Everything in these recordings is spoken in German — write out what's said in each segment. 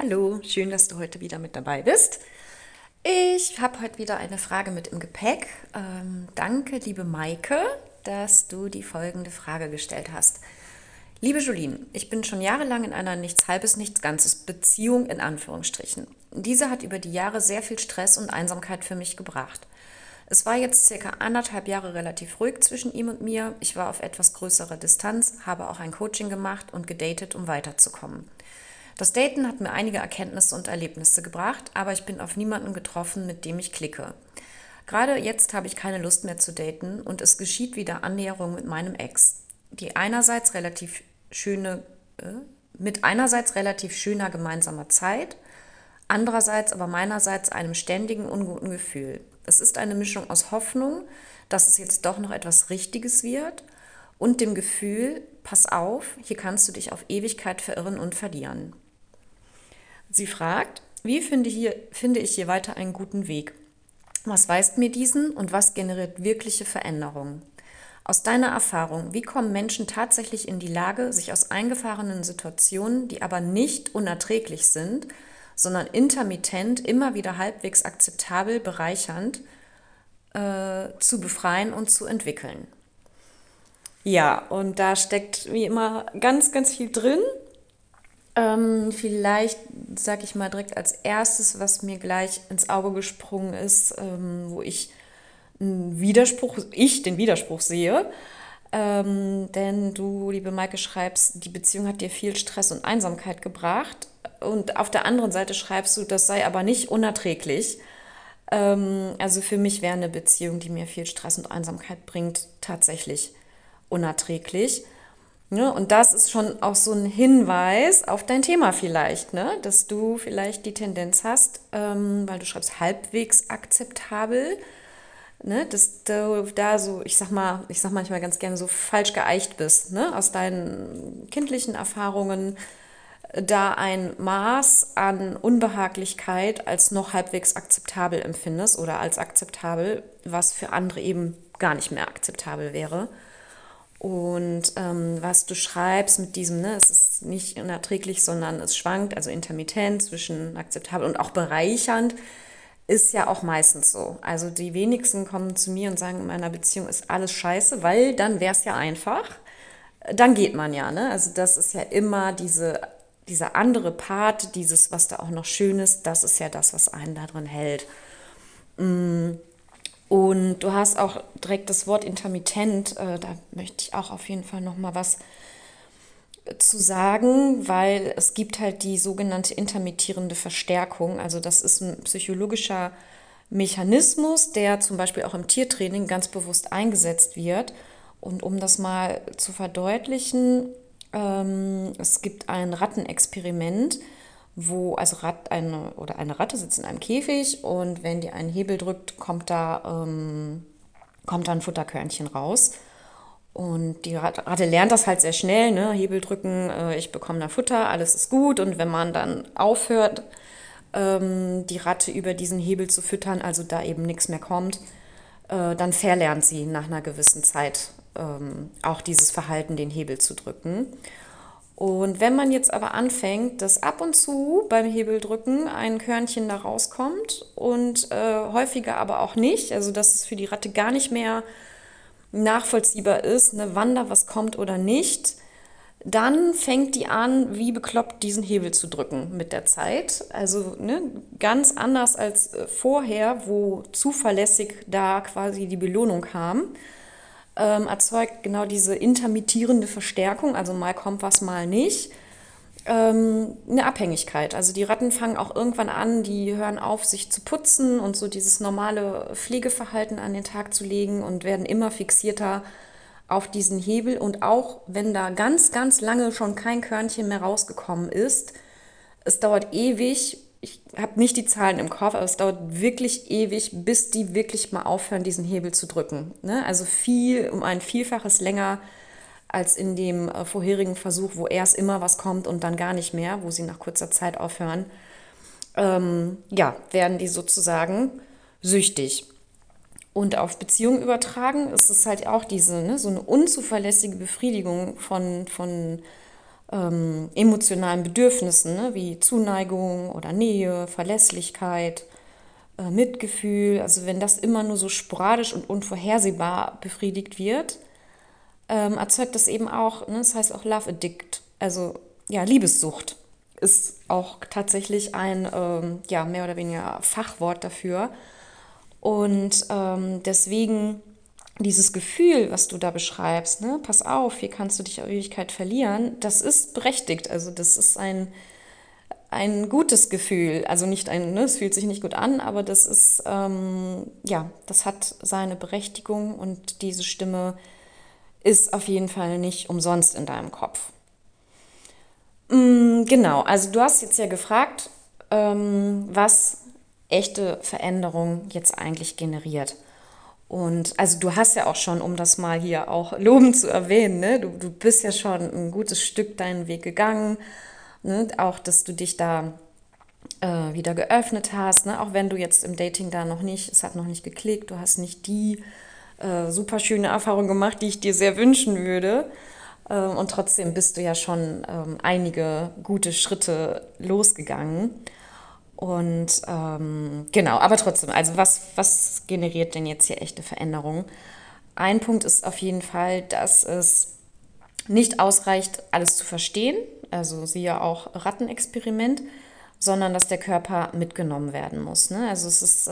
Hallo, schön, dass du heute wieder mit dabei bist. Ich habe heute wieder eine Frage mit im Gepäck. Danke, liebe Maike, dass du die folgende Frage gestellt hast. Liebe Julien, ich bin schon jahrelang in einer nichts Halbes, nichts Ganzes Beziehung in Anführungsstrichen. Diese hat über die Jahre sehr viel Stress und Einsamkeit für mich gebracht. Es war jetzt circa 1,5 Jahre relativ ruhig zwischen ihm und mir. Ich war auf etwas größerer Distanz, habe auch ein Coaching gemacht und gedatet, um weiterzukommen. Das Daten hat mir einige Erkenntnisse und Erlebnisse gebracht, aber ich bin auf niemanden getroffen, mit dem ich klicke. Gerade jetzt habe ich keine Lust mehr zu daten und es geschieht wieder Annäherung mit meinem Ex, die einerseits relativ schöne, mit einerseits relativ schöner gemeinsamer Zeit, andererseits aber meinerseits einem ständigen unguten Gefühl. Es ist eine Mischung aus Hoffnung, dass es jetzt doch noch etwas Richtiges wird und dem Gefühl, pass auf, hier kannst du dich auf Ewigkeit verirren und verlieren. Sie fragt, wie finde ich hier weiter einen guten Weg? Was weist mir diesen und was generiert wirkliche Veränderungen? Aus deiner Erfahrung, wie kommen Menschen tatsächlich in die Lage, sich aus eingefahrenen Situationen, die aber nicht unerträglich sind, sondern intermittent, immer wieder halbwegs akzeptabel, bereichernd, zu befreien und zu entwickeln? Ja, und da steckt wie immer ganz, ganz viel drin. Vielleicht sage ich mal direkt als erstes, was mir gleich ins Auge gesprungen ist, wo ich den Widerspruch sehe. Denn du, liebe Maike, schreibst, die Beziehung hat dir viel Stress und Einsamkeit gebracht. Und auf der anderen Seite schreibst du, das sei aber nicht unerträglich. Also für mich wäre eine Beziehung, die mir viel Stress und Einsamkeit bringt, tatsächlich unerträglich. Ne? Und das ist schon auch so ein Hinweis auf dein Thema vielleicht, ne? Dass du vielleicht die Tendenz hast, weil du schreibst halbwegs akzeptabel, ne? Dass du da so, ich sag manchmal ganz gerne so falsch geeicht bist, ne? Aus deinen kindlichen Erfahrungen da ein Maß an Unbehaglichkeit als noch halbwegs akzeptabel empfindest oder als akzeptabel, was für andere eben gar nicht mehr akzeptabel wäre. Und was du schreibst mit diesem, ne, es ist nicht unerträglich, sondern es schwankt, also intermittent zwischen akzeptabel und auch bereichernd, ist ja auch meistens so. Also die wenigsten kommen zu mir und sagen, in meiner Beziehung ist alles scheiße, weil dann wäre es ja einfach. Dann geht man ja, ne? Also das ist ja immer dieser andere Part, dieses, was da auch noch schön ist, das ist ja das, was einen da drin hält. Und du hast auch direkt das Wort intermittent, da möchte ich auch auf jeden Fall noch mal was zu sagen, weil es gibt halt die sogenannte intermittierende Verstärkung. Also das ist ein psychologischer Mechanismus, der zum Beispiel auch im Tiertraining ganz bewusst eingesetzt wird. Und um das mal zu verdeutlichen, es gibt ein Rattenexperiment, wo also eine Ratte sitzt in einem Käfig und wenn die einen Hebel drückt, kommt da ein Futterkörnchen raus. Und die Ratte lernt das halt sehr schnell, ne? Hebel drücken, ich bekomme da Futter, alles ist gut. Und wenn man dann aufhört, die Ratte über diesen Hebel zu füttern, also da eben nichts mehr kommt, dann verlernt sie nach einer gewissen Zeit auch dieses Verhalten, den Hebel zu drücken. Und wenn man jetzt aber anfängt, dass ab und zu beim Hebeldrücken ein Körnchen da rauskommt und häufiger aber auch nicht, also dass es für die Ratte gar nicht mehr nachvollziehbar ist, ne, wann da was kommt oder nicht, dann fängt die an, wie bekloppt diesen Hebel zu drücken mit der Zeit. Also ne, ganz anders als vorher, wo zuverlässig da quasi die Belohnung kam, erzeugt genau diese intermittierende Verstärkung, also mal kommt was, mal nicht, eine Abhängigkeit. Also die Ratten fangen auch irgendwann an, die hören auf, sich zu putzen und so dieses normale Pflegeverhalten an den Tag zu legen und werden immer fixierter auf diesen Hebel. Und auch wenn da ganz, ganz lange schon kein Körnchen mehr rausgekommen ist, es dauert ewig. Ich habe nicht die Zahlen im Kopf, aber es dauert wirklich ewig, bis die wirklich mal aufhören, diesen Hebel zu drücken. Ne? Also um ein Vielfaches länger als in dem vorherigen Versuch, wo erst immer was kommt und dann gar nicht mehr, wo sie nach kurzer Zeit aufhören, ja, werden die sozusagen süchtig. Und auf Beziehungen übertragen ist es halt auch diese, ne, so eine unzuverlässige Befriedigung von emotionalen Bedürfnissen, ne, wie Zuneigung oder Nähe, Verlässlichkeit, Mitgefühl. Also wenn das immer nur so sporadisch und unvorhersehbar befriedigt wird, erzeugt das eben auch, ne, das heißt auch Love Addict, also ja, Liebessucht ist auch tatsächlich ein ja, mehr oder weniger Fachwort dafür. Und deswegen dieses Gefühl, was du da beschreibst, ne, pass auf, hier kannst du dich auf Ewigkeit verlieren, das ist berechtigt. Also das ist ein gutes Gefühl. Also nicht ein, ne, es fühlt sich nicht gut an, aber das ist, ja, das hat seine Berechtigung und diese Stimme ist auf jeden Fall nicht umsonst in deinem Kopf. Genau, also du hast jetzt ja gefragt, was echte Veränderung jetzt eigentlich generiert. Und also du hast ja auch schon, um das mal hier auch lobend zu erwähnen, ne, du bist ja schon ein gutes Stück deinen Weg gegangen, ne, auch dass du dich da wieder geöffnet hast, ne, auch wenn du jetzt im Dating da noch nicht, es hat noch nicht geklickt, du hast nicht die super schöne Erfahrung gemacht, die ich dir sehr wünschen würde. Und trotzdem bist du ja schon einige gute Schritte losgegangen. Und genau, aber trotzdem, also was generiert denn jetzt hier echte Veränderung? Ein Punkt ist auf jeden Fall, dass es nicht ausreicht, alles zu verstehen, also siehe auch Rattenexperiment, sondern dass der Körper mitgenommen werden muss. Ne? Also es ist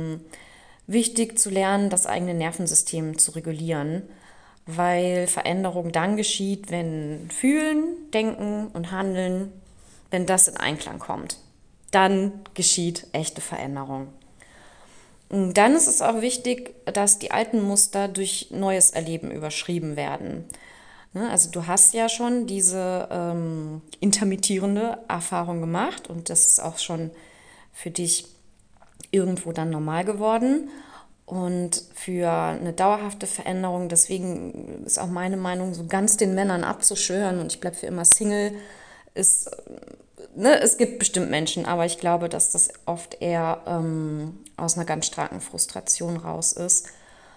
wichtig zu lernen, das eigene Nervensystem zu regulieren, weil Veränderung dann geschieht, wenn Fühlen, Denken und Handeln, wenn das in Einklang kommt. Dann geschieht echte Veränderung. Und dann ist es auch wichtig, dass die alten Muster durch neues Erleben überschrieben werden. Ne, also du hast ja schon diese intermittierende Erfahrung gemacht und das ist auch schon für dich irgendwo dann normal geworden. Und für eine dauerhafte Veränderung, deswegen ist auch meine Meinung, so ganz den Männern abzuschwören und ich bleibe für immer Single, ist, ne, es gibt bestimmt Menschen, aber ich glaube, dass das oft eher aus einer ganz starken Frustration raus ist.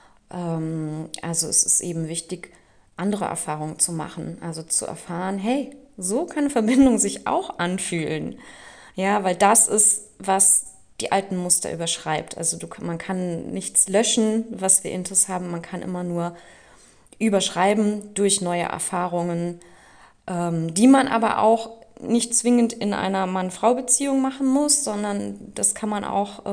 Also es ist eben wichtig, andere Erfahrungen zu machen, also zu erfahren, hey, so kann eine Verbindung sich auch anfühlen. Ja, weil das ist, was die alten Muster überschreibt. Also man kann nichts löschen, was wir Intus haben, man kann immer nur überschreiben durch neue Erfahrungen, die man aber auch nicht zwingend in einer Mann-Frau-Beziehung machen muss, sondern das kann man auch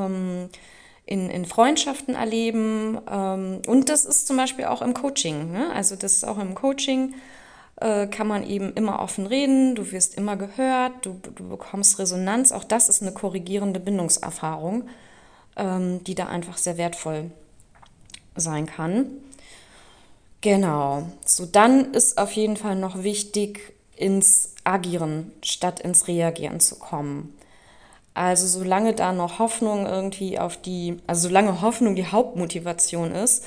in Freundschaften erleben. Und das ist zum Beispiel auch im Coaching. Ne? Also das ist auch im Coaching, kann man eben immer offen reden, du wirst immer gehört, du bekommst Resonanz. Auch das ist eine korrigierende Bindungserfahrung, die da einfach sehr wertvoll sein kann. Genau. So, dann ist auf jeden Fall noch wichtig, ins Agieren statt ins Reagieren zu kommen. Also solange da noch Hoffnung irgendwie also solange Hoffnung die Hauptmotivation ist,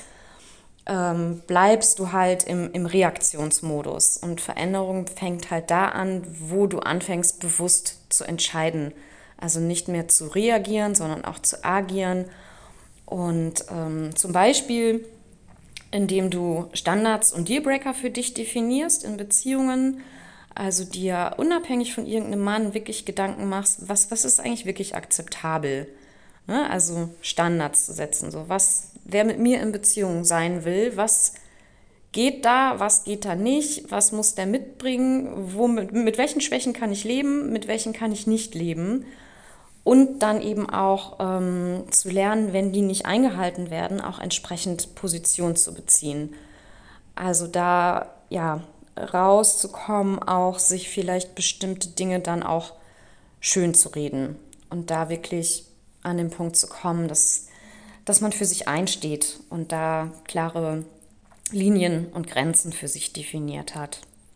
bleibst du halt im Reaktionsmodus. Und Veränderung fängt halt da an, wo du anfängst, bewusst zu entscheiden. Also nicht mehr zu reagieren, sondern auch zu agieren. Und zum Beispiel, indem du Standards und Dealbreaker für dich definierst in Beziehungen, also dir unabhängig von irgendeinem Mann wirklich Gedanken machst, was ist eigentlich wirklich akzeptabel? Ne? Also Standards zu setzen, so wer mit mir in Beziehung sein will, was geht da, was geht da nicht, was muss der mitbringen, mit welchen Schwächen kann ich leben, mit welchen kann ich nicht leben. Und dann eben auch zu lernen, wenn die nicht eingehalten werden, auch entsprechend Position zu beziehen. Also da ja rauszukommen, auch sich vielleicht bestimmte Dinge dann auch schön zu reden und da wirklich an den Punkt zu kommen, dass man für sich einsteht und da klare Linien und Grenzen für sich definiert hat.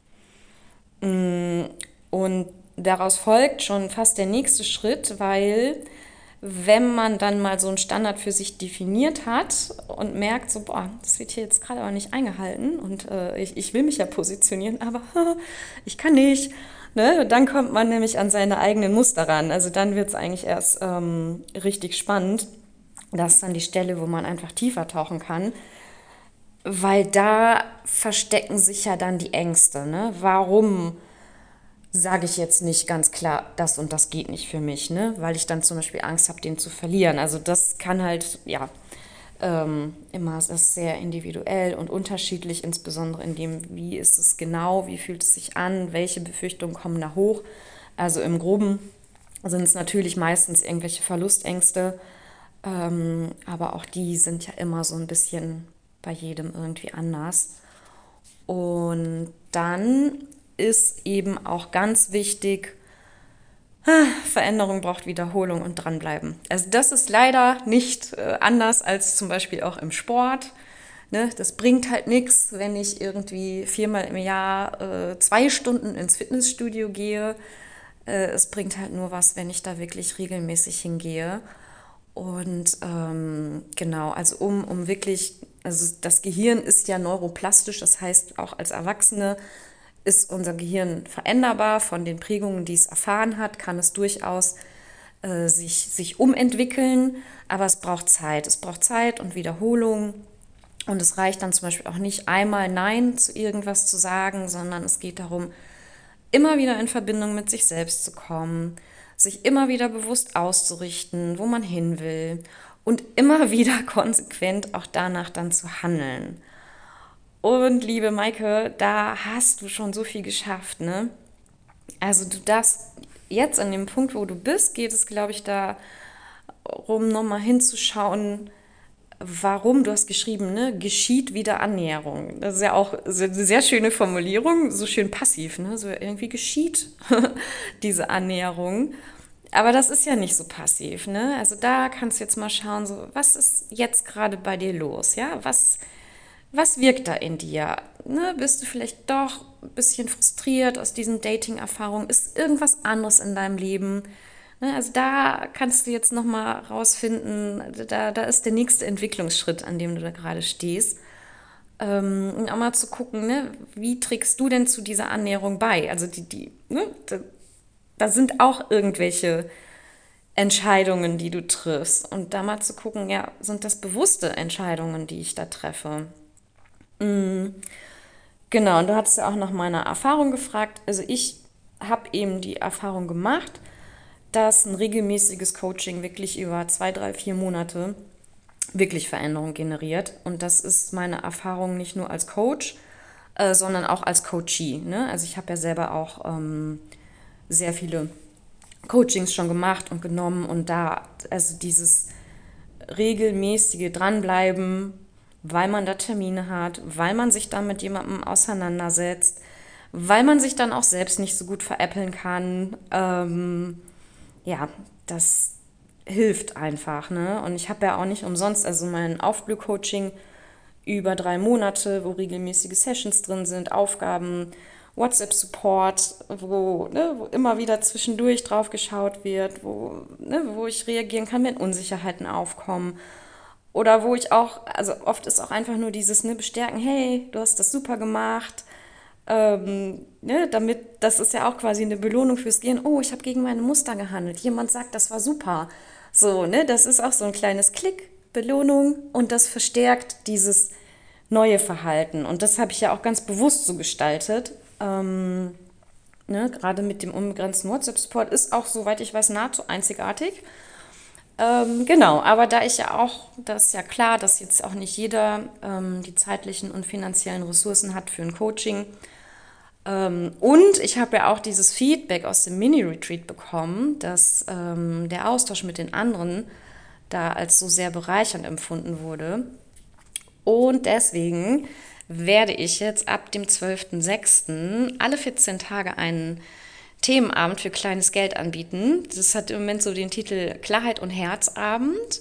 Und daraus folgt schon fast der nächste Schritt, weil wenn man dann mal so einen Standard für sich definiert hat und merkt, so, boah, das wird hier jetzt gerade aber nicht eingehalten und ich will mich ja positionieren, aber ich kann nicht, ne? Dann kommt man nämlich an seine eigenen Muster ran. Also dann wird es eigentlich erst richtig spannend. Das ist dann die Stelle, wo man einfach tiefer tauchen kann, weil da verstecken sich ja dann die Ängste. Ne? Warum sage ich jetzt nicht ganz klar, das und das geht nicht für mich, ne? Weil ich dann zum Beispiel Angst habe, den zu verlieren. Also das kann halt, ja, immer, das ist sehr individuell und unterschiedlich, insbesondere in dem, wie ist es genau, wie fühlt es sich an, welche Befürchtungen kommen da hoch. Also im Groben sind es natürlich meistens irgendwelche Verlustängste, aber auch die sind ja immer so ein bisschen bei jedem irgendwie anders. Und dann ist eben auch ganz wichtig, Veränderung braucht Wiederholung und dranbleiben. Also das ist leider nicht anders als zum Beispiel auch im Sport. Ne? Das bringt halt nichts, wenn ich irgendwie 4-mal im Jahr 2 Stunden ins Fitnessstudio gehe. Es bringt halt nur was, wenn ich da wirklich regelmäßig hingehe. Und genau, also um wirklich, also das Gehirn ist ja neuroplastisch, das heißt auch als Erwachsene ist unser Gehirn veränderbar von den Prägungen, die es erfahren hat, kann es durchaus sich umentwickeln, aber es braucht Zeit. Es braucht Zeit und Wiederholung. Und es reicht dann zum Beispiel auch nicht einmal Nein zu irgendwas zu sagen, sondern es geht darum, immer wieder in Verbindung mit sich selbst zu kommen, sich immer wieder bewusst auszurichten, wo man hin will und immer wieder konsequent auch danach dann zu handeln. Und liebe Maike, da hast du schon so viel geschafft, ne? Also du darfst jetzt an dem Punkt, wo du bist, geht es, glaube ich, darum, nochmal hinzuschauen, warum, du hast geschrieben, ne, geschieht wieder Annäherung. Das ist ja auch eine sehr schöne Formulierung, so schön passiv, ne? So irgendwie geschieht diese Annäherung. Aber das ist ja nicht so passiv, ne? Also da kannst du jetzt mal schauen, so, was ist jetzt gerade bei dir los, ja? Was wirkt da in dir? Ne? Bist du vielleicht doch ein bisschen frustriert aus diesen Dating-Erfahrungen? Ist irgendwas anderes in deinem Leben? Ne? Also da kannst du jetzt nochmal rausfinden, da ist der nächste Entwicklungsschritt, an dem du da gerade stehst. Und auch mal zu gucken, ne? Wie trägst du denn zu dieser Annäherung bei? Also ne? Da sind auch irgendwelche Entscheidungen, die du triffst. Und da mal zu gucken, ja, sind das bewusste Entscheidungen, die ich da treffe? Genau, und du hattest ja auch nach meiner Erfahrung gefragt. Also ich habe eben die Erfahrung gemacht, dass ein regelmäßiges Coaching wirklich über 2, 3, 4 Monate wirklich Veränderung generiert. Und das ist meine Erfahrung nicht nur als Coach, sondern auch als Coachee. Ne? Also ich habe ja selber auch sehr viele Coachings schon gemacht und genommen und da, also dieses regelmäßige Dranbleiben, weil man da Termine hat, weil man sich dann mit jemandem auseinandersetzt, weil man sich dann auch selbst nicht so gut veräppeln kann. Ja, das hilft einfach. Ne? Und ich habe ja auch nicht umsonst, also mein Aufblüh-Coaching über 3 Monate, wo regelmäßige Sessions drin sind, Aufgaben, WhatsApp-Support, wo immer wieder zwischendurch drauf geschaut wird, wo ich reagieren kann, wenn Unsicherheiten aufkommen. Oder wo ich auch, also oft ist auch einfach nur dieses Bestärken, hey, du hast das super gemacht. Ne, damit, das ist ja auch quasi eine Belohnung fürs Gehirn. Oh, ich habe gegen meine Muster gehandelt. Jemand sagt, das war super. So, ne, das ist auch so ein kleines Klick, Belohnung und das verstärkt dieses neue Verhalten. Und das habe ich ja auch ganz bewusst so gestaltet. Ne, gerade mit dem unbegrenzten WhatsApp-Support ist auch, soweit ich weiß, nahezu einzigartig. Genau, aber da ich ja auch, das ist ja klar, dass jetzt auch nicht jeder die zeitlichen und finanziellen Ressourcen hat für ein Coaching. Und ich habe ja auch dieses Feedback aus dem Mini-Retreat bekommen, dass der Austausch mit den anderen da als so sehr bereichernd empfunden wurde. Und deswegen werde ich jetzt ab dem 12.06. alle 14 Tage einen Themenabend für kleines Geld anbieten. Das hat im Moment so den Titel Klarheit und Herzabend.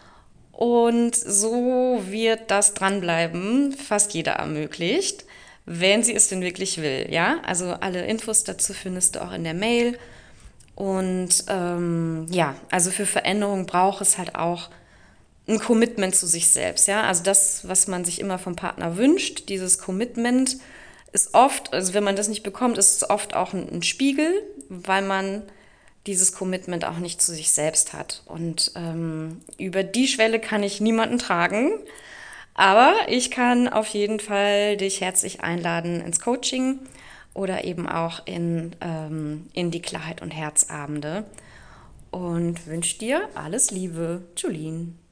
Und so wird das Dranbleiben fast jeder ermöglicht, wenn sie es denn wirklich will. Ja, also alle Infos dazu findest du auch in der Mail. Und ja, also für Veränderung braucht es halt auch ein Commitment zu sich selbst, ja. Also das, was man sich immer vom Partner wünscht, dieses Commitment ist oft, also wenn man das nicht bekommt, ist es oft auch ein Spiegel, weil man dieses Commitment auch nicht zu sich selbst hat. Und über die Schwelle kann ich niemanden tragen, aber ich kann auf jeden Fall dich herzlich einladen ins Coaching oder eben auch in die Klarheit und Herzabende und wünsche dir alles Liebe. Julien.